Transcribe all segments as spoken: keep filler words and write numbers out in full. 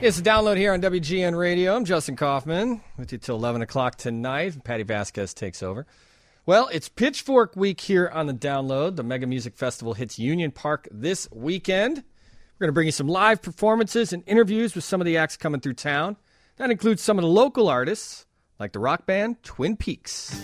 It's a download here on W G N Radio. I'm Justin Kaufman with you till eleven o'clock tonight. Patty Vasquez takes over. Well, it's Pitchfork Week here on the download. The Mega Music Festival hits Union Park this weekend. We're going to bring you some live performances and interviews with some of the acts coming through town. That includes some of the local artists, like the rock band Twin Peaks.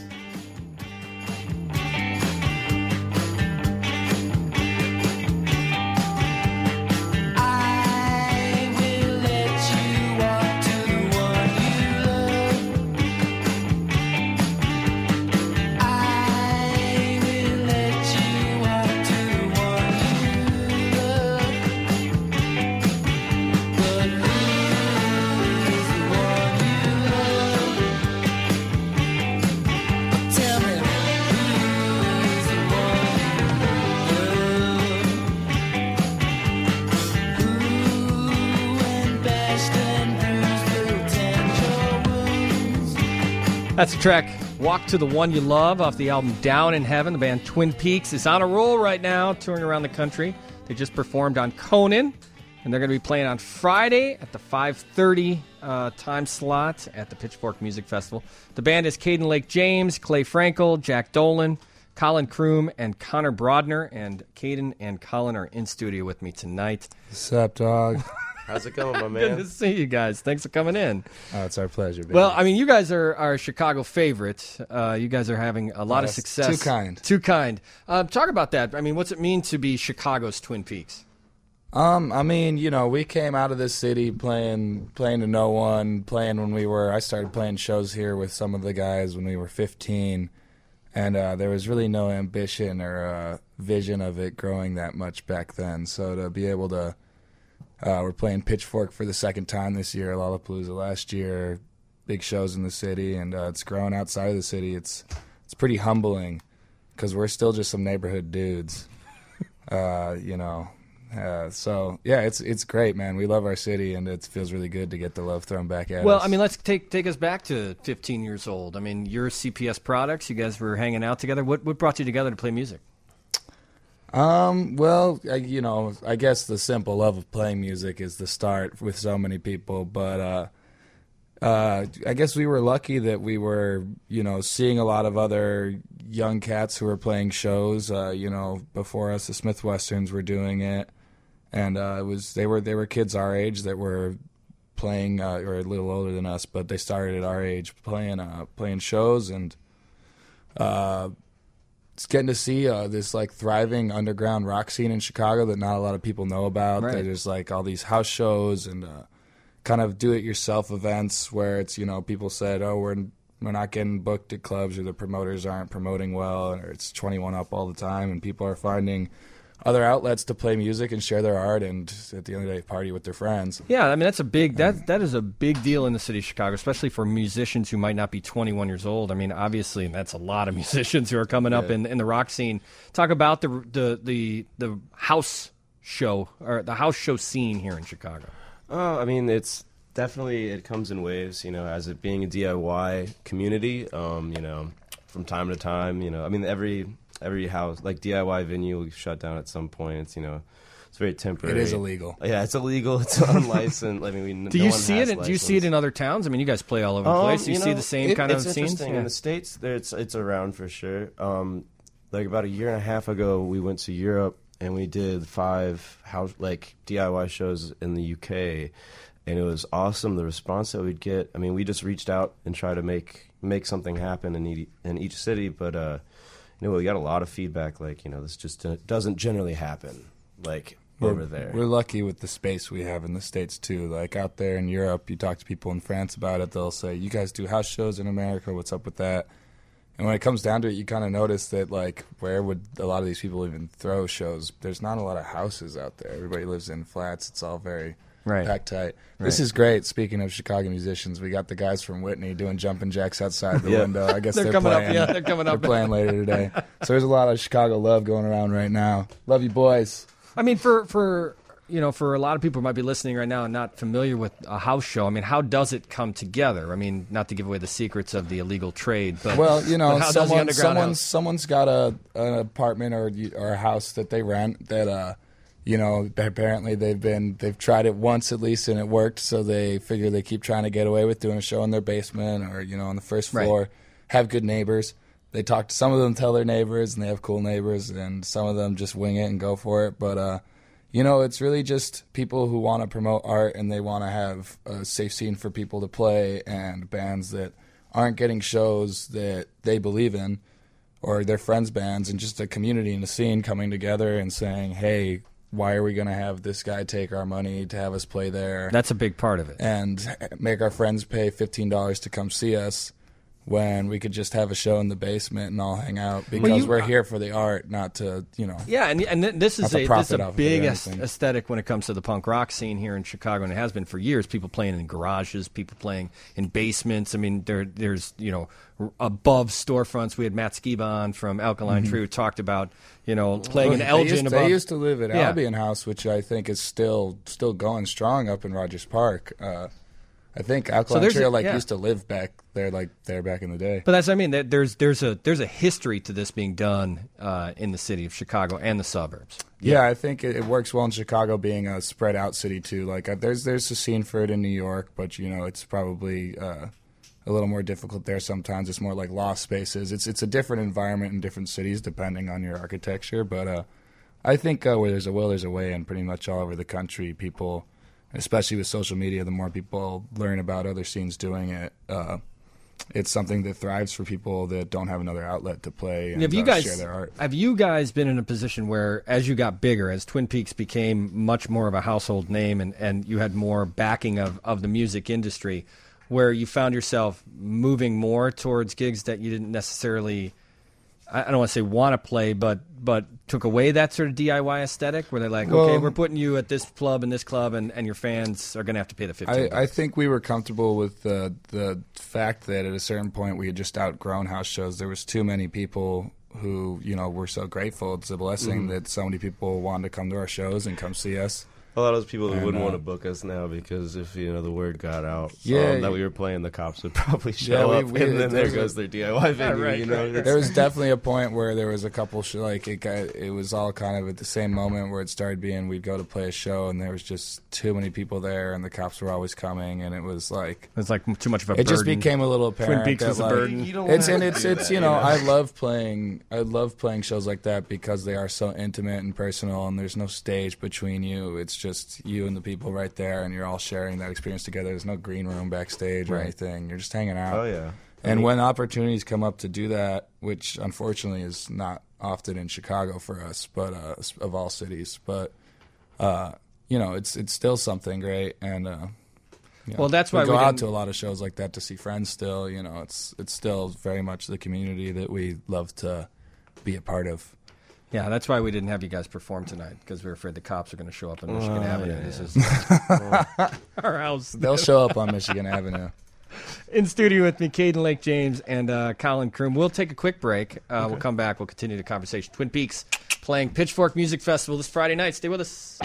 That's the track, Walk to the One You Love, off the album Down in Heaven. The band Twin Peaks is on a roll right now, touring around the country. They just performed on Conan, and they're going to be playing on Friday at the five thirty uh, time slot at the Pitchfork Music Festival. The band is Caden Lake James, Clay Frankel, Jack Dolan, Colin Kroom, and Connor Brodner. And Caden and Colin are in studio with me tonight. What's up, dog? How's it going, my man? Good to see you guys. Thanks for coming in. Oh, it's our pleasure, baby. Well, I mean, you guys are, are a Chicago favorite. Uh, you guys are having a lot oh, of success. Too kind. Too kind. Uh, talk about that. I mean, what's it mean to be Chicago's Twin Peaks? Um, I mean, you know, we came out of this city playing playing to no one, playing when we were, I started playing shows here with some of the guys when we were fifteen, and uh, there was really no ambition or uh, vision of it growing that much back then. So to be able to, uh, we're playing Pitchfork for the second time this year, Lollapalooza last year, big shows in the city, and uh, it's growing outside of the city. It's it's pretty humbling because we're still just some neighborhood dudes, uh, you know. Uh, so yeah, it's it's great, man. We love our city, and it feels really good to get the love thrown back at well, us. Well, I mean, let's take take us back to fifteen years old. I mean, you're C P S Products. You guys were hanging out together. What what brought you together to play music? Um, well, I, you know, I guess the simple love of playing music is the start with so many people, but uh, uh, I guess we were lucky that we were, you know, seeing a lot of other young cats who were playing shows. Uh, you know, before us, the Smith Westerns were doing it. And uh, it was they were they were kids our age that were playing, uh, or a little older than us, but they started at our age playing uh, playing shows, and uh, it's getting to see uh, this like thriving underground rock scene in Chicago that not a lot of people know about. Right. There's like all these house shows and uh, kind of do-it-yourself events where it's, you know, people said, oh, we're we're not getting booked at clubs, or the promoters aren't promoting well, or it's twenty-one up all the time, and people are finding other outlets to play music and share their art, and at the end of the day, party with their friends. Yeah, I mean, that's a big that that is a big deal in the city of Chicago, especially for musicians who might not be twenty-one years old. I mean, obviously, that's a lot of musicians who are coming up yeah. in, in the rock scene. Talk about the the the the house show or the house show scene here in Chicago. Oh, I mean, it's definitely, it comes in waves. You know, as it being a D I Y community, um, you know, from time to time, you know, I mean, every. Every house, like D I Y venue, will shut down at some point. It's, you know, it's very temporary. It is illegal. Yeah, it's illegal. It's unlicensed. I mean, we, do no you one see has it? Do you see it in other towns? I mean, you guys play all over the um, place. Do you, you see know, the same it, kind of it's scenes? interesting. Yeah. In the States, there, it's it's around for sure. Um, like about a year and a half ago, we went to Europe and we did five house like D I Y shows in the U K, and it was awesome. The response that we'd get. I mean, we just reached out and tried to make make something happen in each, in each city, but. Uh, You know, we got a lot of feedback, like, you know, this just uh, doesn't generally happen, like, we're, over there. We're lucky with the space we have in the States, too. Like, out there in Europe, you talk to people in France about it, they'll say, you guys do house shows in America, what's up with that? And when it comes down to it, you kind of notice that, like, where would a lot of these people even throw shows? There's not a lot of houses out there. Everybody lives in flats. It's all very... Right. Packed tight. Right. This is great. Speaking of Chicago musicians, we got the guys from Whitney doing jumping jacks outside the yeah. window. I guess they're, they're, coming playing. up. Yeah, they're coming up. They're playing later today. So there's a lot of Chicago love going around right now. Love you, boys. I mean, for for you know, for a lot of people who might be listening right now and not familiar with a house show, I mean, how does it come together? I mean, not to give away the secrets of the illegal trade, but well, you know, how does the someone, underground someone's house? someone's got a an apartment or or a house that they rent that uh. you know, apparently they've been they've tried it once at least and it worked, so they figure they keep trying to get away with doing a show in their basement or, you know, on the first floor. Right. Have good neighbors. They talk to some of them, tell their neighbors, and they have cool neighbors, and some of them just wing it and go for it. But uh, you know, it's really just people who want to promote art and they want to have a safe scene for people to play, and bands that aren't getting shows that they believe in, or their friends' bands, and just a community and a scene coming together and saying, hey, why are we going to have this guy take our money to have us play there? That's a big part of it. And make our friends pay fifteen dollars to come see us when we could just have a show in the basement and all hang out, because well, you, we're here for the art, not to, you know. Yeah, and and this is a this is a big aesthetic when it comes to the punk rock scene here in Chicago, and it has been for years. People playing in garages, people playing in basements. I mean, there there's, you know, above storefronts. We had Matt Skiba from Alkaline mm-hmm. Tree who talked about, you know, playing well, in Elgin. They used, above. They used to live at yeah. Albion House, which I think is still still going strong up in Rogers Park. Uh, I think Alkaline so Trio like yeah. used to live back there, like there back in the day. But that's what I mean. There's there's a there's a history to this being done uh, in the city of Chicago and the suburbs. Yeah, yeah I think it, it works well in Chicago, being a spread out city too. Like uh, there's there's a scene for it in New York, but you know it's probably uh, a little more difficult there sometimes. It's more like lost spaces. It's it's a different environment in different cities depending on your architecture. But uh, I think uh, where there's a will, there's a way, and pretty much all over the country, people. Especially with social media, the more people learn about other scenes doing it, uh, it's something that thrives for people that don't have another outlet to play and have you uh, guys, share their art. Have you guys been in a position where, as you got bigger, as Twin Peaks became much more of a household name and, and you had more backing of, of the music industry, where you found yourself moving more towards gigs that you didn't necessarily, I don't want to say want to play, but but took away that sort of D I Y aesthetic where they're like, well, okay, we're putting you at this club and this club, and, and your fans are going to have to pay the fifteen dollars. I, I think we were comfortable with the the fact that at a certain point we had just outgrown house shows. There was too many people who, you know, were so grateful. It's a blessing mm-hmm. that so many people wanted to come to our shows and come see us. A lot of those people and, wouldn't uh, want to book us now because if, you know, the word got out yeah, um, that we were playing, the cops would probably show yeah, we, up, we, and then there goes a, their D I Y venue. Yeah, right, you know, right. There was definitely a point where there was a couple sh- like it got, it was all kind of at the same moment where it started being we'd go to play a show and there was just too many people there and the cops were always coming and it was like it was like too much of a it burden. just became a little apparent. Twin Peaks that, was like, a burden. You don't it's have and to it's do it's that, you know, you know I love playing I love playing shows like that because they are so intimate and personal and there's no stage between you. It's just you and the people right there. And you're all sharing that experience together. There's no green room backstage or right. anything. You're just hanging out. Oh, yeah. I And mean, when opportunities come up to do that, which unfortunately is not often in Chicago for us, but uh, of all cities, but uh, you know, it's it's still something great. And uh, you know, well, that's we why go we out didn't... to a lot of shows like that to see friends. Still, you know, it's it's still very much the community that we love to be a part of. Yeah, that's why we didn't have you guys perform tonight, because we were afraid the cops are going to show up on Michigan uh, Avenue. Yeah, This yeah. is our house. They'll show up on Michigan Avenue. In studio with me, Caden Lake James and uh, Colin Kroom. We'll take a quick break. Uh, okay. We'll come back. We'll continue the conversation. Twin Peaks playing Pitchfork Music Festival this Friday night. Stay with us.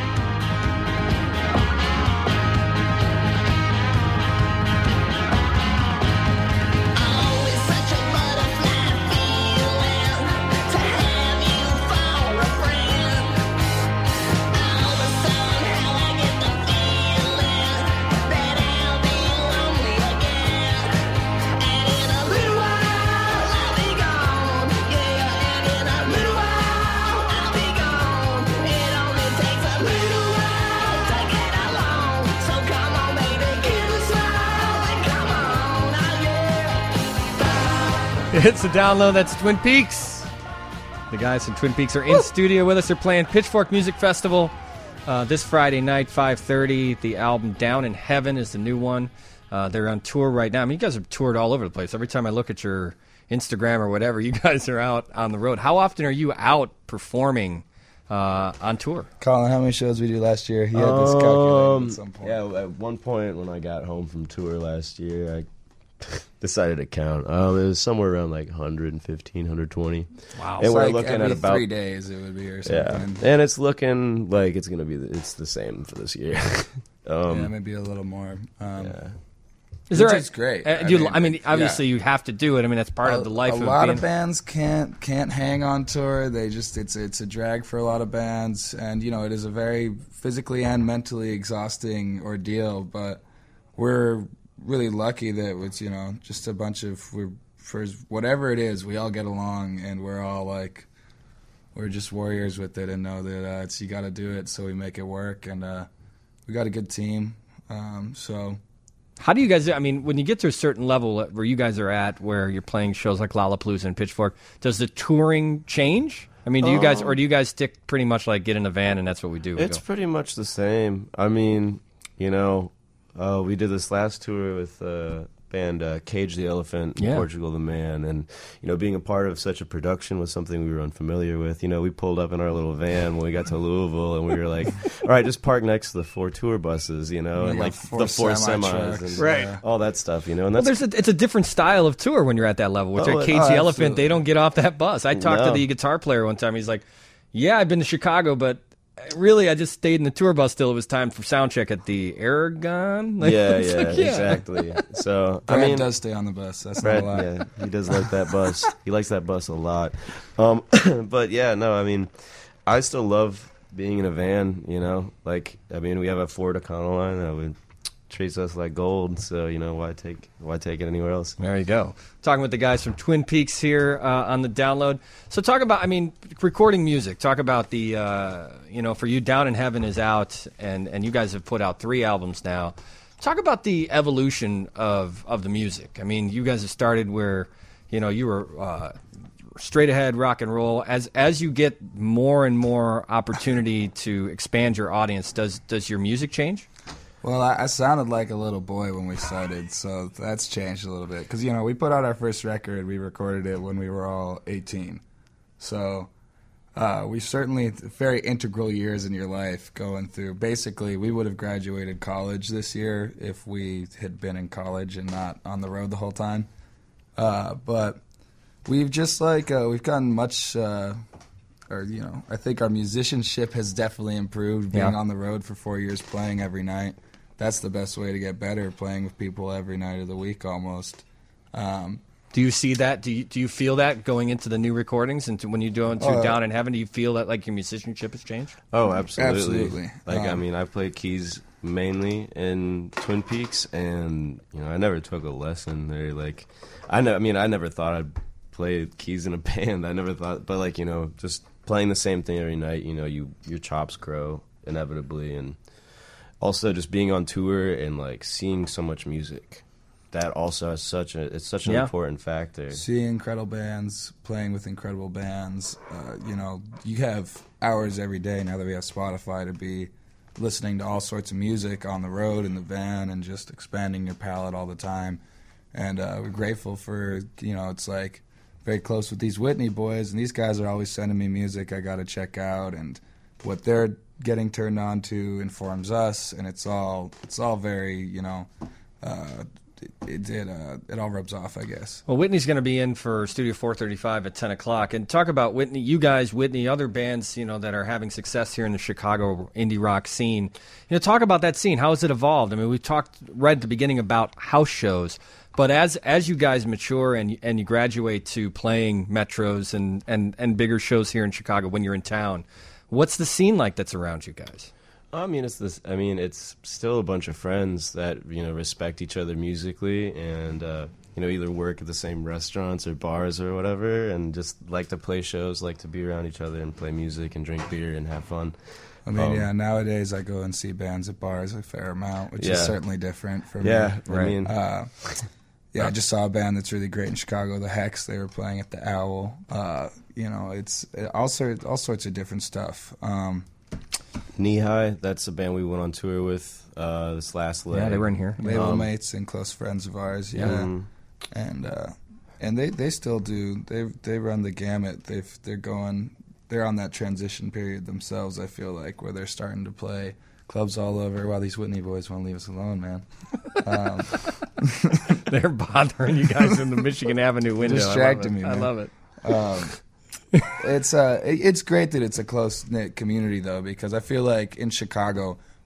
It's a download. That's Twin Peaks. The guys from Twin Peaks are in Woo! studio with us. They're playing Pitchfork Music Festival uh, this Friday night, five thirty. The album Down in Heaven is the new one. Uh, they're on tour right now. I mean, you guys have toured all over the place. Every time I look at your Instagram or whatever, you guys are out on the road. How often are you out performing uh, on tour? Colin, how many shows we do last year? He had this calculated um, at some point. Yeah, at one point when I got home from tour last year, I decided to count. Um, it was somewhere around like one fifteen, one twenty. Wow. And it's we're like looking every at about three days it would be or something. Yeah, and it's looking like it's gonna be the, it's the same for this year. um, yeah, maybe a little more. Um, yeah. Is there Which a- is great. uh, I do you, mean, I mean, obviously yeah. you have to do it. I mean, that's part a, of the life a of lot being. of bands can't can't hang on tour. They just it's it's a drag for a lot of bands, and you know it is a very physically and mentally exhausting ordeal. But we're really lucky that it's you know just a bunch of we're for whatever it is, we all get along, and we're all like we're just warriors with it, and know that uh, it's you got to do it, so we make it work, and uh, we got a good team. Um, so. How do you guys? I mean, when you get to a certain level where you guys are at, where you're playing shows like Lollapalooza and Pitchfork, does the touring change? I mean, do you guys, or do you guys stick pretty much like get in a van and that's what we do? We It's go? pretty much the same. I mean, you know, uh, we did this last tour with uh, band uh, Cage the Elephant, Yeah. Portugal the Man, and you know, being a part of such a production was something we were unfamiliar with. You know, we pulled up in our little van when we got to Louisville, and we were like, "All right, just park next to the four tour buses," you know, We and got like four the four semi semis, trucks, and Right. yeah. all that stuff, you know. And Well, that's there's a, it's a different style of tour when you're at that level. Which Oh, at Cage oh, the Elephant, absolutely. they don't get off that bus. I talked to No. the guitar player one time. He's like, "Yeah, I've been to Chicago, but really, I just stayed in the tour bus till it was time for sound check at the Aragon." Like, yeah, it's yeah, like, exactly. So I Brad mean, does stay on the bus. That's Brad, not a lie. yeah, he does like that bus. He likes that bus a lot. Um, but yeah, no, I mean, I still love being in a van. You know, like I mean, we have a Ford Econoline that would treats us like gold. So you know, why take why take it anywhere else? There you go. Talking with the guys from Twin Peaks here uh, on the download. So talk about, I mean, recording music. Talk about the, uh, you know, for you, Down in Heaven is out, and, and you guys have put out three albums now. Talk about the evolution of, of the music. I mean, you guys have started where, you know, you were uh, straight ahead rock and roll. As as you get more and more opportunity to expand your audience, does does your music change? Well, I, I sounded like a little boy when we started, so that's changed a little bit. Because, you know, we put out our first record, we recorded it when we were all eighteen. So uh, we certainly, very integral years in your life going through. Basically, we would have graduated college this year if we had been in college and not on the road the whole time. Uh, but we've just, like, uh, we've gotten much... Uh, or, you know, I think our musicianship has definitely improved, being Yeah. on the road for four years, playing every night. That's the best way to get better, playing with people every night of the week almost. Um, Do you see that? Do you do you feel that going into the new recordings and to, when you go into Uh, Down in Heaven? Do you feel that like your musicianship has changed? Oh, absolutely. Absolutely. Like I Um, mean, I play keys mainly in Twin Peaks, and you know, I never took a lesson there. Like, I know. I mean, I never thought I'd play keys in a band. I never thought, but like you know, just playing the same thing every night. You know, you your chops grow inevitably, and also just being on tour and like seeing so much music. That also is such a it's such an Yeah. important factor. seeing incredible bands, playing with incredible bands. Uh, you know, you have hours every day now that we have Spotify to be listening to all sorts of music on the road, in the van, and just expanding your palette all the time. And uh, we're grateful for, you know, it's like very close with these Whitney boys, and these guys are always sending me music I got to check out, and what they're getting turned on to informs us, and it's all it's all very, you know, uh, it it, it, uh, it all rubs off, I guess. Well, Whitney's going to be in for Studio four thirty-five at ten o'clock. And talk about Whitney, you guys, Whitney, other bands, you know, that are having success here in the Chicago indie rock scene. You know, talk about that scene. How has it evolved? I mean, we talked right at the beginning about house shows. But as as you guys mature and and you graduate to playing metros and, and, and bigger shows here in Chicago when you're in town, what's the scene like that's around you guys? I mean, it's this. I mean, it's still a bunch of friends that you know respect each other musically, and uh, you know either work at the same restaurants or bars or whatever, and just like to play shows, like to be around each other and play music and drink beer and have fun. I mean, Um, yeah, nowadays I go and see bands at bars a fair amount, which Yeah. is certainly different for me. Yeah, I Right. mean, Uh, yeah, I just saw a band that's really great in Chicago, the Hex. They were playing at the Owl. Uh, you know, it's it, all sorts, all sorts of different stuff. Um, Knee High. That's a band we went on tour with uh, this last leg. Yeah, they were in here. label Um, mates and close friends of ours. Yeah, Mhm. and uh, and they, they still do. They they run the gamut. They've they're going. They're on that transition period themselves. I feel like where they're starting to play clubs all over. While these Whitney boys won't leave us alone, man. Um, They're bothering you guys in the Michigan Avenue window. Distracting I love me, it. man. I love it. Um, it's uh, it- it's great that it's a close knit community though, because I feel like in Chicago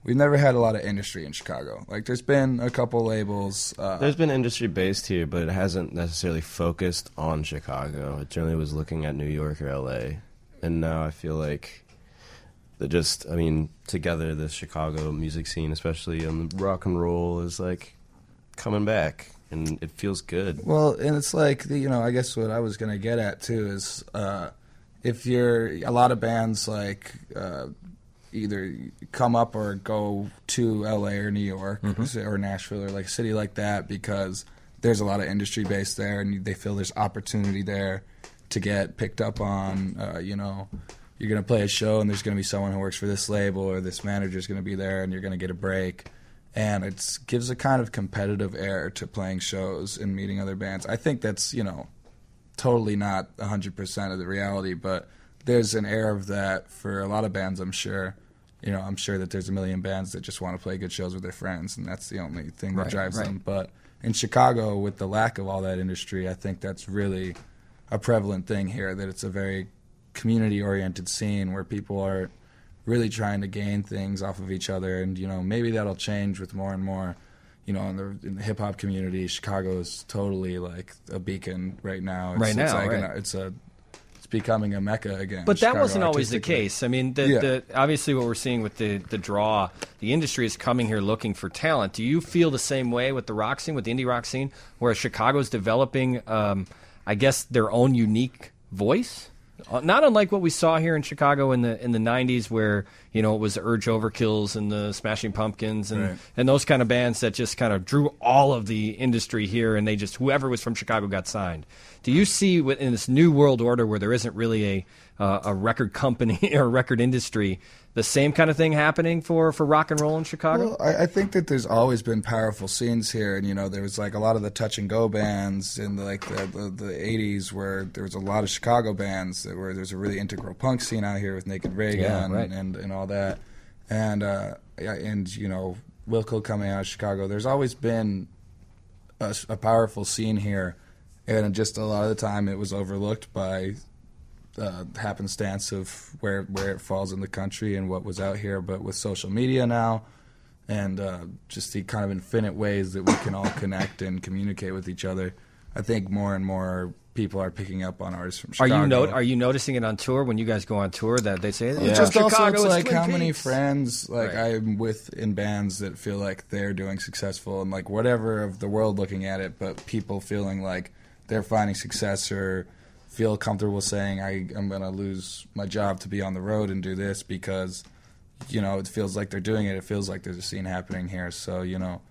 we've never had a lot of industry in Chicago. Like, there's been a couple labels. Uh, There's been industry based here, but it hasn't necessarily focused on Chicago. It generally was looking at New York or L A. And now I feel like that just, I mean, together the Chicago music scene, especially on the rock and roll, is like coming back, and it feels good. Well, and it's like, the, you know, I guess what I was going to get at too is uh, if you're, a lot of bands like uh, either come up or go to L A or New York mm-hmm. or Nashville or like a city like that because there's a lot of industry base there and they feel there's opportunity there to get picked up on, uh, you know, you're going to play a show and there's going to be someone who works for this label or this manager's going to be there and you're going to get a break. And it gives a kind of competitive air to playing shows and meeting other bands. I think that's, you know, totally not one hundred percent of the reality, but there's an air of that for a lot of bands, I'm sure. You know, I'm sure that there's a million bands that just want to play good shows with their friends, and that's the only thing that right, drives right. them. But in Chicago, with the lack of all that industry, I think that's really a prevalent thing here, that it's a very community-oriented scene where people are really trying to gain things off of each other. And, you know, maybe that'll change with more and more, you know, in the, in the hip-hop community. Chicago is totally like a beacon right now. It's, right now, it's like right. an, it's a... becoming a mecca again. But Chicago that wasn't always the artistically. case. I mean, the, Yeah. the, obviously what we're seeing with the, the draw, the industry is coming here looking for talent. Do you feel the same way with the rock scene, with the indie rock scene, where Chicago's developing, um, I guess, their own unique voice? Uh, not unlike what we saw here in Chicago in the in the nineties, where, you know, it was Urge Overkills and the Smashing Pumpkins and, Right. and those kind of bands that just kind of drew all of the industry here, and they just, whoever was from Chicago got signed. Do you see in this new world order where there isn't really a uh, a record company or record industry, the same kind of thing happening for, for rock and roll in Chicago? Well, I, I think that there's always been powerful scenes here, and you know, there was like a lot of the touch and go bands in the, like the, the the eighties, where there was a lot of Chicago bands that where there's a really integral punk scene out here with Naked Ray Yeah, Gun right. and, and all that, and uh, yeah, and you know, Wilco coming out of Chicago. There's always been a, a powerful scene here, and just a lot of the time it was overlooked by uh, happenstance of where where it falls in the country and what was out here. But with social media now, and uh, just the kind of infinite ways that we can all connect and communicate with each other, I think more and more people are picking up on artists from Are Chicago. you no- Are you noticing it on tour when you guys go on tour that they say, Well, yeah. just Chicago also, it's is like Twin how many Peaks. friends like Right. I'm with in bands that feel like they're doing successful and like whatever of the world looking at it, but people feeling like they're finding success or feel comfortable saying I, I'm going to lose my job to be on the road and do this because, you know, it feels like they're doing it. It feels like there's a scene happening here. So, you know,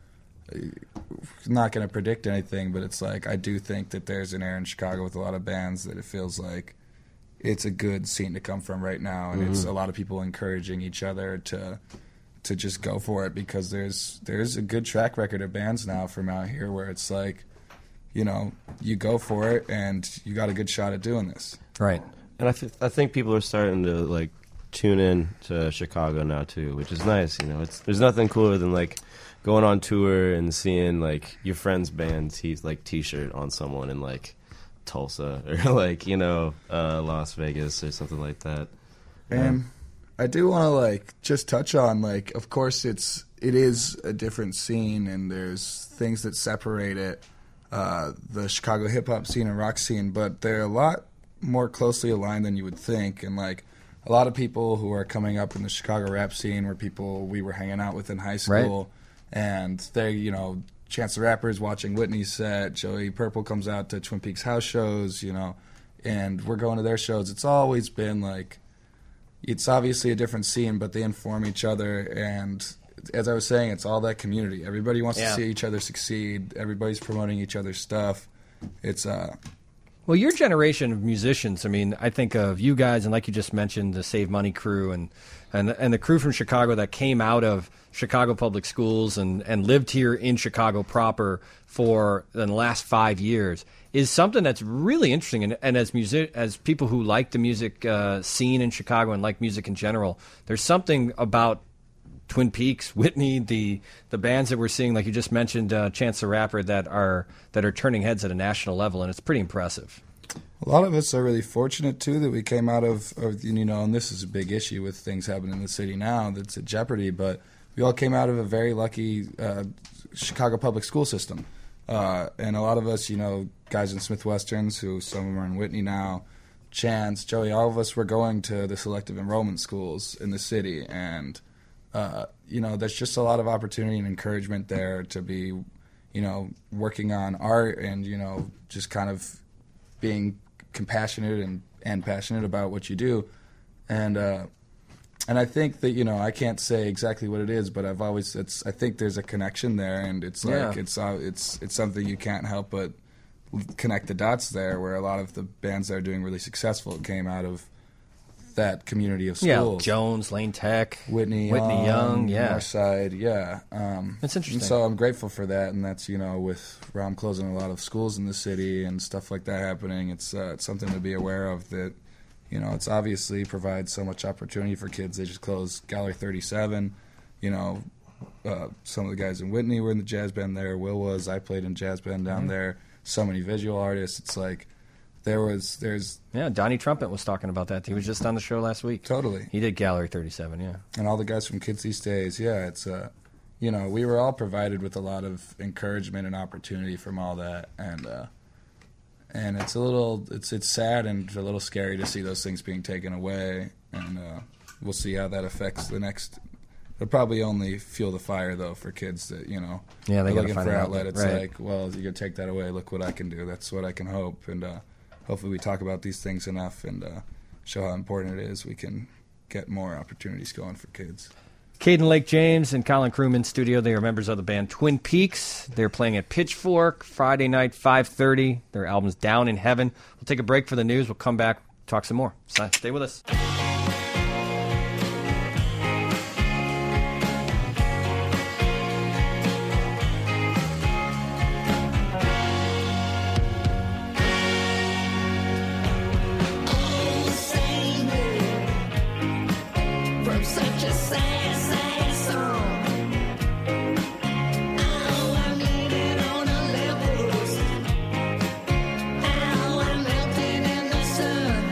not going to predict anything, but it's like I do think that there's an air in Chicago with a lot of bands that it feels like it's a good scene to come from right now, and mm-hmm. it's a lot of people encouraging each other to to just go for it because there's there's a good track record of bands now from out here where it's like, you know, you go for it and you got a good shot at doing this. Right. And I, th- I think people are starting to like tune in to Chicago now too, which is nice. You know, it's there's nothing cooler than like going on tour and seeing like your friend's band t- like T-shirt on someone in like Tulsa or like, you know, uh, Las Vegas or something like that. And I do want to like just touch on like, of course it's it is a different scene and there's things that separate it, uh, the Chicago hip hop scene and rock scene, but they're a lot more closely aligned than you would think. And like a lot of people who are coming up in the Chicago rap scene were people we were hanging out with in high school. Right. And they, you know, Chance the Rapper's watching Whitney's set, Joey Purple comes out to Twin Peaks house shows, you know, and we're going to their shows. It's always been like, it's obviously a different scene, but they inform each other. And as I was saying, it's all that community. Everybody wants yeah. to see each other succeed. Everybody's promoting each other's stuff. It's, uh, Well, your generation of musicians, I mean, I think of you guys, and like you just mentioned, the Save Money crew, and and and the crew from Chicago that came out of Chicago public schools and, and lived here in Chicago proper for the last five years, is something that's really interesting. And, and as music, as people who like the music uh, scene in Chicago and like music in general, there's something about Twin Peaks, Whitney, the the bands that we're seeing, like you just mentioned, uh, Chance the Rapper, that are that are turning heads at a national level, and it's pretty impressive. A lot of us are really fortunate, too, that we came out of, of, you know, and this is a big issue with things happening in the city now that's at jeopardy, but we all came out of a very lucky uh, Chicago public school system. Uh, and a lot of us, you know, guys in Smith Westerns, who some of them are in Whitney now, Chance, Joey, all of us were going to the selective enrollment schools in the city. And, uh, you know, there's just a lot of opportunity and encouragement there to be, you know, working on art and, you know, just kind of being compassionate and, and passionate about what you do. And, uh, And I think that, you know, I can't say exactly what it is, but I've always, it's, I think there's a connection there, and it's like, Yeah. it's, uh, it's, it's something you can't help but connect the dots there, where a lot of the bands that are doing really successful came out of that community of Yeah, schools. Jones, Lane Tech, Whitney, Whitney Young, yeah. Northside, yeah. Um, That's interesting. and so I'm grateful for that, and that's, you know, with Rom closing a lot of schools in the city and stuff like that happening, it's, uh, it's something to be aware of that. You know, it's obviously provides so much opportunity for kids. They just closed Gallery thirty-seven. You know, uh, some of the guys in Whitney were in the jazz band there. Will was. I played in jazz band down Mm-hmm. there. So many visual artists. It's like there was, there's Yeah, Donnie Trumpet was talking about that. He was just on the show last week. totally. He did Gallery thirty-seven, yeah. And all the guys from Kids These Days. Yeah, it's, uh, you know, we were all provided with a lot of encouragement and opportunity from all that. And, uh, And it's a little, it's it's sad and a little scary to see those things being taken away, and uh, we'll see how that affects the next. It'll probably only fuel the fire, though, for kids that, you know, Yeah, they are gotta looking find for an outlet. outlet, It's right. like, well, you're gonna take that away. Look what I can do. That's what I can hope, and uh, hopefully we talk about these things enough and uh, show how important it is. We can get more opportunities going for kids. Caden Lake James and Colin Crewman studio. They are members of the band Twin Peaks. They're playing at Pitchfork Friday night, five thirty. Their album's Down in Heaven. We'll take a break for the news. We'll come back, talk some more. So stay with us. From such a sad, sad song. Oh, I need it on a levels. Oh, I'm melting in the sun.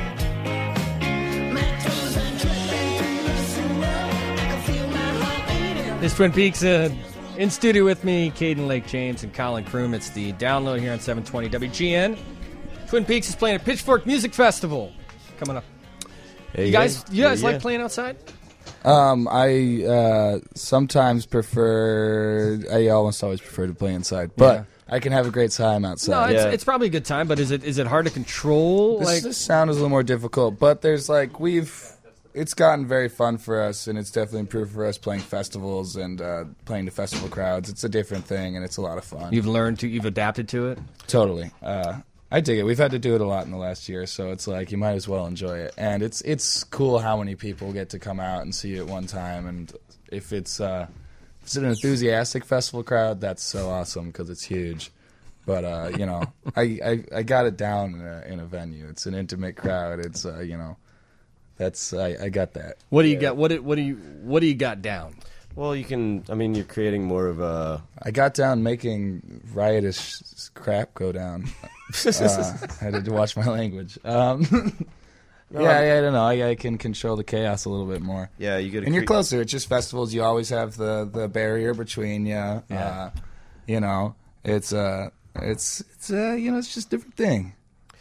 My toes are dripping through the sewer. I can feel my heart beating. This Twin Peaks uh, in studio with me, Caden Lake James and Colin Kroom. It's the download here on seven twenty W G N. Twin Peaks is playing at Pitchfork Music Festival coming up. Hey, You guys, you guys yeah, like yeah. playing outside? Um, I uh, sometimes prefer. I almost always prefer to play inside, but Yeah. I can have a great time No, outside. it's, Yeah. it's probably a good time, but is it is it hard to control? This, Like, this sound is a little more difficult, but there's like we've. It's gotten very fun for us, and it's definitely improved for us playing festivals and uh, playing to festival crowds. It's a different thing, and it's a lot of fun. you've learned to, you've adapted to it. Totally. Uh, I dig it. We've had to do it a lot in the last year, so it's like you might as well enjoy it. And it's it's cool how many people get to come out and see it one time. And if it's uh, if it's an enthusiastic festival crowd, that's so awesome because it's huge. But uh, you know, I, I I got it down in a, in a venue. It's an intimate crowd. It's uh, you know, that's I, I got that. What do you got? What do, what do you what do you got down? Well, you can. I mean, you're creating more of a. I got down making riotous crap go down. uh, I had to watch my language. Um, yeah, yeah, I don't know. I, I can control the chaos a little bit more. Yeah, you get. And you're closer. It's just festivals. You always have the, the barrier between you. Yeah. Uh, you know, it's uh, it's it's uh, you know, it's just a different thing.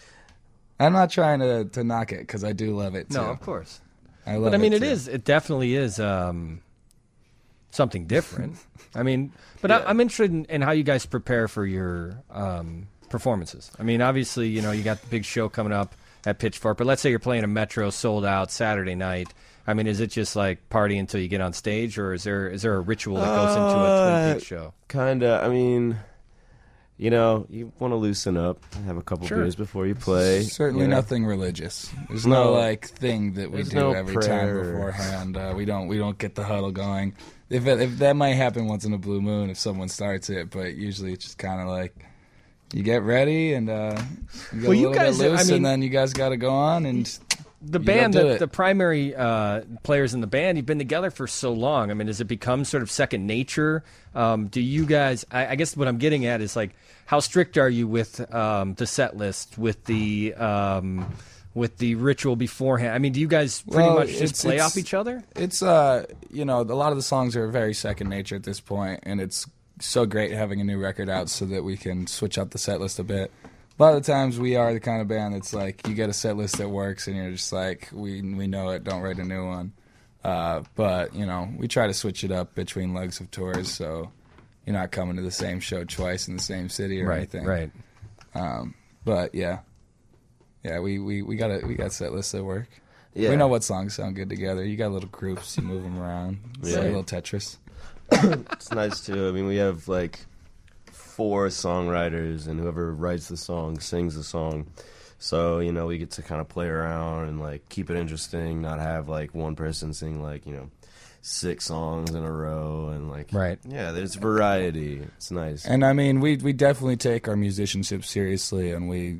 I'm not trying to, to knock it because I do love it too. No, of course. I love But I mean, it it too. is. It definitely is um, something different. I mean, but I, I'm interested in, in how you guys prepare for your um, performances. I mean, obviously, you know, you got the big show coming up at Pitchfork, but let's say you're playing a Metro sold out Saturday night. I mean, is it just like party until you get on stage, or is there is there a ritual that goes into a Uh, Twin Peaks show? Kinda. I mean, you know, you want to loosen up, have a couple Sure. beers before you play. Certainly you know? nothing religious. There's no, No. like thing that we There's do no every prayer. time beforehand. Uh, we don't we don't get the huddle going. If it, if that might happen once in a blue moon if someone starts it, but usually it's just kind of like you get ready and uh, you get Well, a you little guys- bit loose, I mean- and then you guys got to go on and The you band, go do the, it. the primary uh, players in the band, you've been together for so long. I mean, has it become sort of second nature? Um, do you guys? I, I guess what I'm getting at is like, how strict are you with um, the set list, with the um, with the ritual beforehand? I mean, do you guys pretty Well, much just it's- play it's- off each other? It's uh, you know, a lot of the songs are very second nature at this point, and it's so great having a new record out so that we can switch up the set list a bit. A lot of the times we are the kind of band that's like you get a set list that works, and you're just like, we we know it, don't write a new one. Uh, but you know, we try to switch it up between legs of tours, so you're not coming to the same show twice in the same city or Right, anything. right. Um, but yeah, yeah, we, we, we got a, we got set lists that work. Yeah. We know what songs sound good together. You got little groups, you move them around. It's Yeah. like a little Tetris. It's nice too. I mean, we have like four songwriters, and whoever writes the song sings the song. So you know, we get to kind of play around and like keep it interesting, not have like one person sing like you know six songs in a row, and like Right. yeah, there's variety. It's nice. And I mean, we we definitely take our musicianship seriously, and we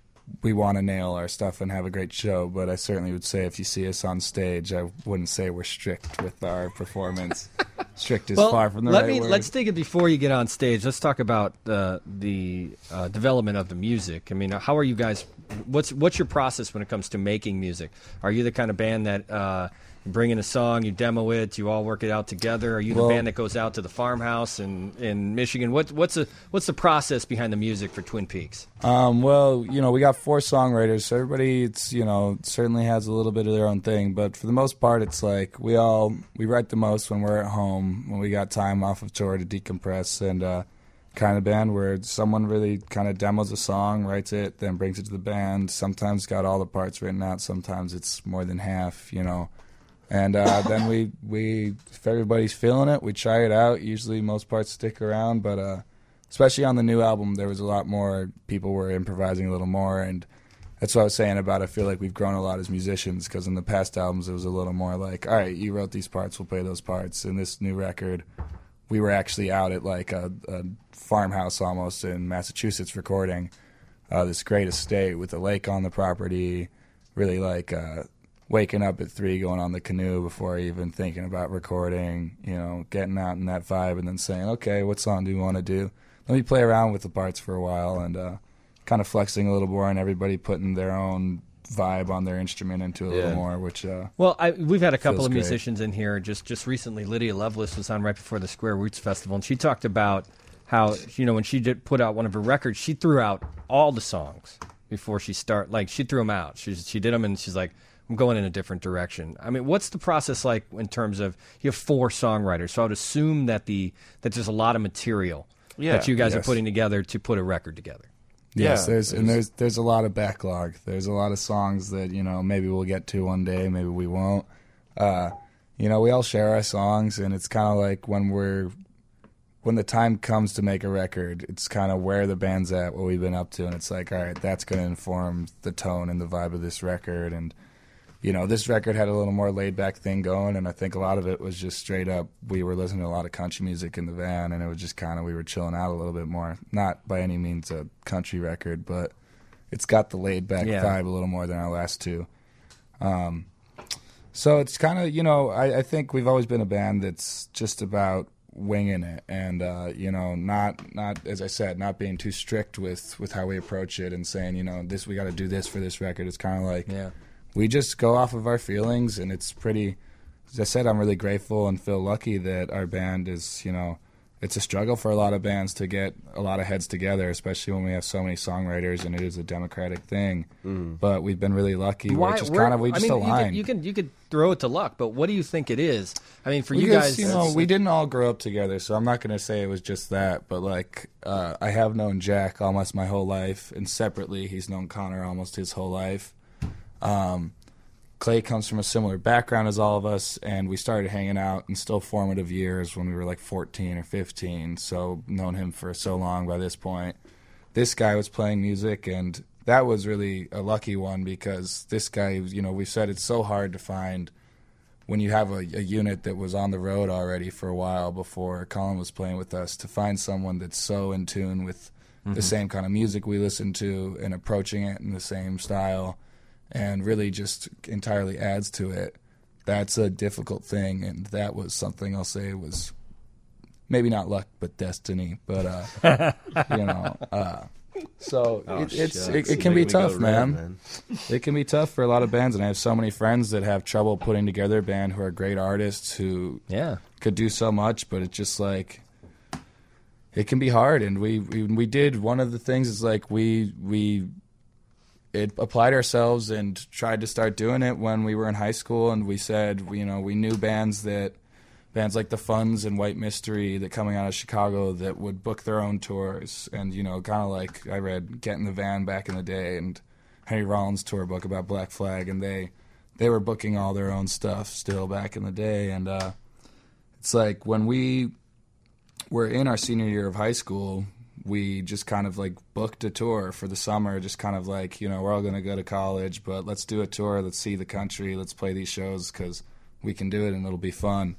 we want to nail our stuff and have a great show. But I certainly would say if you see us on stage, I wouldn't say we're strict with our performance. Strict is Well, far from the let right me word. let's take it before you get on stage. Let's talk about uh, the uh, development of the music. I mean, how are you guys? What's what's your process when it comes to making music? Are you the kind of band that uh, you bring in a song, you demo it, you all work it out together? Are you the Well- band that goes out to the farmhouse in, in Michigan? What what's the what's the process behind the music for Twin Peaks? Um, well, you know, we got four songwriters, so everybody, it's, you know, certainly has a little bit of their own thing, but for the most part, it's like we all, we write the most when we're at home, when we got time off of tour to decompress, and uh, kind of band where someone really kind of demos a song, writes it, then brings it to the band. Sometimes got all the parts written out, sometimes it's more than half, you know. And uh, then we, we, if everybody's feeling it, we try it out. Usually most parts stick around, but uh, especially on the new album, there was a lot more, people were improvising a little more, and that's what I was saying about I feel like we've grown a lot as musicians, because in the past albums it was a little more like, all right, you wrote these parts, we'll play those parts. In this new record, we were actually out at like a, a farmhouse almost in Massachusetts recording uh, this great estate with a lake on the property, really like uh, waking up at three, going on the canoe before even thinking about recording, you know, getting out in that vibe and then saying, okay, what song do you want to do? Let me play around with the parts for a while, and uh, kind of flexing a little more, and everybody putting their own vibe on their instrument into a little Yeah. more, which uh, Well, I, we've had a couple Feels of great. musicians in here. Just just recently, Lydia Lovelace was on right before the Square Roots Festival, and she talked about how, you know, when she did put out one of her records, she threw out all the songs before she start. Like, she threw them out. She she did them, and she's like, I'm going in a different direction. I mean, what's the process like in terms of, you have four songwriters, so I would assume that the that there's a lot of material Yeah. that you guys are Yes. putting together to put a record together. yes, Yeah, there's and there's- there's there's a lot of backlog. There's a lot of songs that, you know, maybe we'll get to one day, maybe we won't. Uh, you know, we all share our songs, and it's kind of like when we're when the time comes to make a record, it's kind of where the band's at, what we've been up to, and it's like, all right, that's going to inform the tone and the vibe of this record. And you know, this record had a little more laid back thing going, and I think a lot of it was just straight up, we were listening to a lot of country music in the van, and it was just kind of, we were chilling out a little bit more. Not by any means a country record, but it's got the laid back Yeah. vibe a little more than our last two. Um, so it's kind of, you know, I, I think we've always been a band that's just about winging it, and uh, you know, not not as I said, not being too strict with with how we approach it and saying, you know, this we got to do this for this record. It's kind of like, Yeah. we just go off of our feelings, and it's pretty, as I said, I'm really grateful and feel lucky that our band is, you know, it's a struggle for a lot of bands to get a lot of heads together, especially when we have so many songwriters and it is a democratic thing. But we've been really lucky. Where it's just where- kind of, we just I mean, align. You can, you can you could throw it to luck, but what do you think it is? I mean, for We you just, guys, you know, we didn't all grow up together, so I'm not going to say it was just that. But like, uh, I have known Jack almost my whole life, and separately, he's known Connor almost his whole life. Um, Clay comes from a similar background as all of us, and we started hanging out in still formative years when we were like fourteen or fifteen. So known him for so long by this point. This guy was playing music, and that was really a lucky one, because this guy, you know, we said it's so hard to find when you have a, a unit that was on the road already for a while before Colin was playing with us, to find someone that's so in tune with the same kind of music we listen to and approaching it in the same style and really just entirely adds to it. That's a difficult thing, and that was something I'll say was maybe not luck but destiny. But, uh, you know, uh, So Oh, it, it's shucks. it, You it can make be me go tough, red, man. man. It can be tough for a lot of bands, and I have so many friends that have trouble putting together a band who are great artists who Yeah. could do so much, but it's just like it can be hard. And we we, we did one of the things is like we we it applied ourselves and tried to start doing it when we were in high school, and we said you know we knew bands that bands like the Funds and White Mystery that coming out of Chicago that would book their own tours, and you know kind of like I read Get in the Van back in the day and Henry Rollins' tour book about Black Flag, and they they were booking all their own stuff still back in the day. And uh, it's like when we were in our senior year of high school, we just kind of like booked a tour for the summer, just kind of like, you know, we're all going to go to college, but let's do a tour, let's see the country, let's play these shows because we can do it and it'll be fun.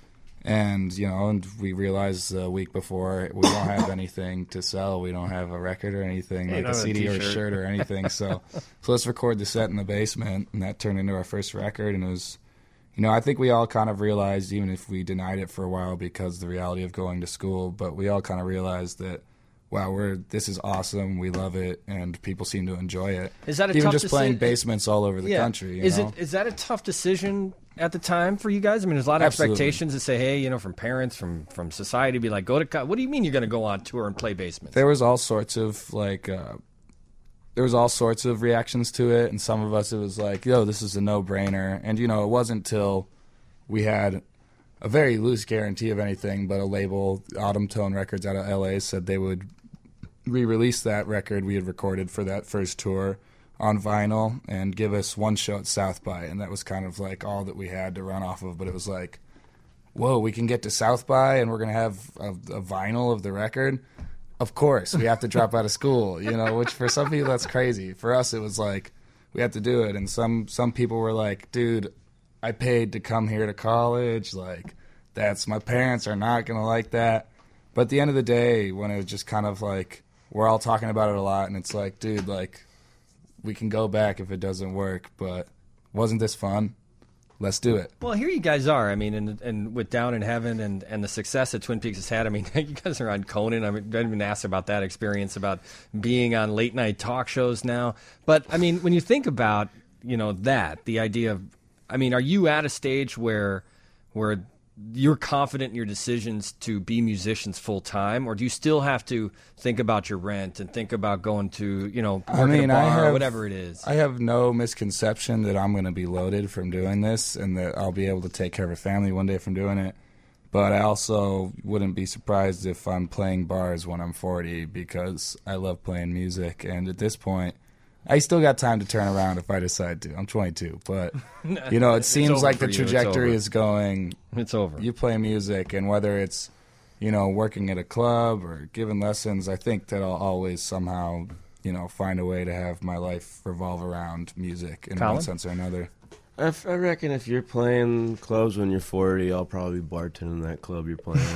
And, you know, and we realized a week before we don't have anything to sell. We don't have a record or anything, Hey, like not a a C D or a t-shirt. shirt or anything. So, so let's record the set in the basement. And that turned into our first record. And it was, you know, I think we all kind of realized, even if we denied it for a while because of the reality of going to school, but we all kind of realized that, wow, we're this is awesome. We love it. And people seem to enjoy it. Is that a Even tough just playing deci- basements all over the country. You is know? it is that a tough decision at the time for you guys? I mean, there's a lot of Absolutely. expectations to say, hey, you know, from parents, from from society, be like, go to co- what do you mean you're going to go on tour and play basements? There was all sorts of like uh, there was all sorts of reactions to it, and some of us it was like, yo, this is a no-brainer. And you know, it wasn't till we had a very loose guarantee of anything, but a label, Autumn Tone Records out of L A, said they would re-release that record we had recorded for that first tour on vinyl and give us one show at South by, and that was kind of like all that we had to run off of. But it was like, whoa, we can get to South by and we're going to have a, a vinyl of the record? Of course, we have to drop out of school, you know, which for some people that's crazy. For us, it was like, we have to do it. And some, some people were like, dude, I paid to come here to college. Like, that's, my parents are not going to like that. But at the end of the day, when it was just kind of like, we're all talking about it a lot, and it's like, dude, like, we can go back if it doesn't work, but wasn't this fun? Let's do it. Well, here you guys are. I mean, and and with Down in Heaven and, and the success that Twin Peaks has had. I mean, you guys are on Conan. I mean, I didn't even ask about that experience about being on late night talk shows now. But I mean, when you think about you know that the idea of, I mean, are you at a stage where where you're confident in your decisions to be musicians full time, or do you still have to think about your rent and think about going to you know work I mean, at a bar I have, or whatever it is? I have no misconception that I'm going to be loaded from doing this and that I'll be able to take care of a family one day from doing it. But I also wouldn't be surprised if I'm playing bars when I'm forty because I love playing music. And at this point, I still got time to turn around if I decide to. I'm twenty-two. But, you know, it seems over like for the you. It's trajectory over. is going, It's over. you play music, and whether it's, you know, working at a club or giving lessons, I think that I'll always somehow, you know, find a way to have my life revolve around music in Colin? one sense or another. I, f- I reckon if you're playing clubs when you're forty, I'll probably bartend in that club you're playing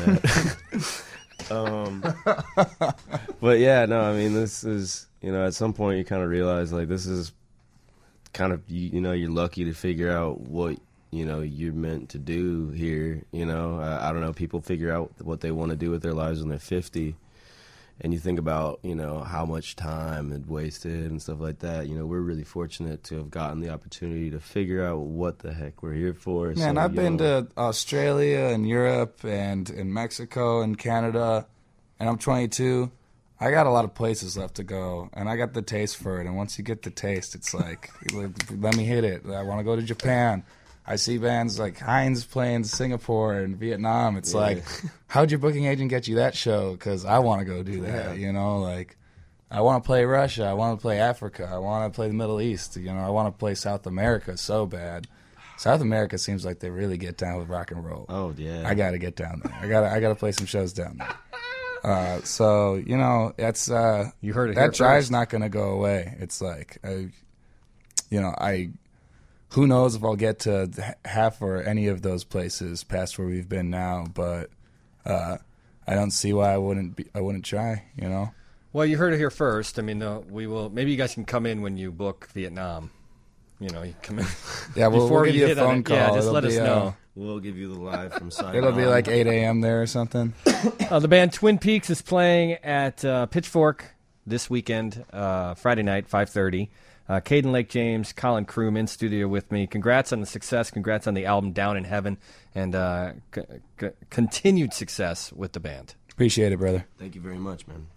at. um, but yeah, no, I mean, this is, you know, at some point you kind of realize, like, this is kind of, you, you know, you're lucky to figure out what, you know, you're meant to do here, you know. I, I don't know, people figure out what they want to do with their lives when they're fifty. And you think about, you know, how much time is wasted and stuff like that. You know, we're really fortunate to have gotten the opportunity to figure out what the heck we're here for. Man, So, I've you been know, to Australia and Europe and in Mexico and Canada, and I'm twenty-two. I got a lot of places left to go, and I got the taste for it. And once you get the taste, it's like, let me hit it. I want to go to Japan. I see bands like Heinz playing Singapore and Vietnam. It's Yeah. like, how'd your booking agent get you that show? Because I want to go do that, you know? Like, I want to play Russia. I want to play Africa. I want to play the Middle East. You know, I want to play South America so bad. South America seems like they really get down with rock and roll. oh, yeah. I got to get down there. I got to I got to play some shows down there. Uh, so, you know, that's uh, You heard it here that drive's first. not going to go away. It's like, I, you know, I who knows if I'll get to h- half or any of those places past where we've been now, but uh, I don't see why I wouldn't be, I wouldn't try, you know. Well, you heard it here first. I mean, uh, we will. Maybe you guys can come in when you book Vietnam. You know, you come in. Yeah, we'll, before we'll give you a hit on phone it. call. Yeah, just It'll let us be, uh, know. We'll give you the live from Saigon. It'll be like eight a.m. there or something. Uh, the band Twin Peaks is playing at uh, Pitchfork this weekend, uh, Friday night, five thirty. Uh, Caden Lake James, Colin Kroom in studio with me. Congrats on the success. Congrats on the album Down in Heaven, and uh, c- c- continued success with the band. Appreciate it, brother. Thank you very much, man.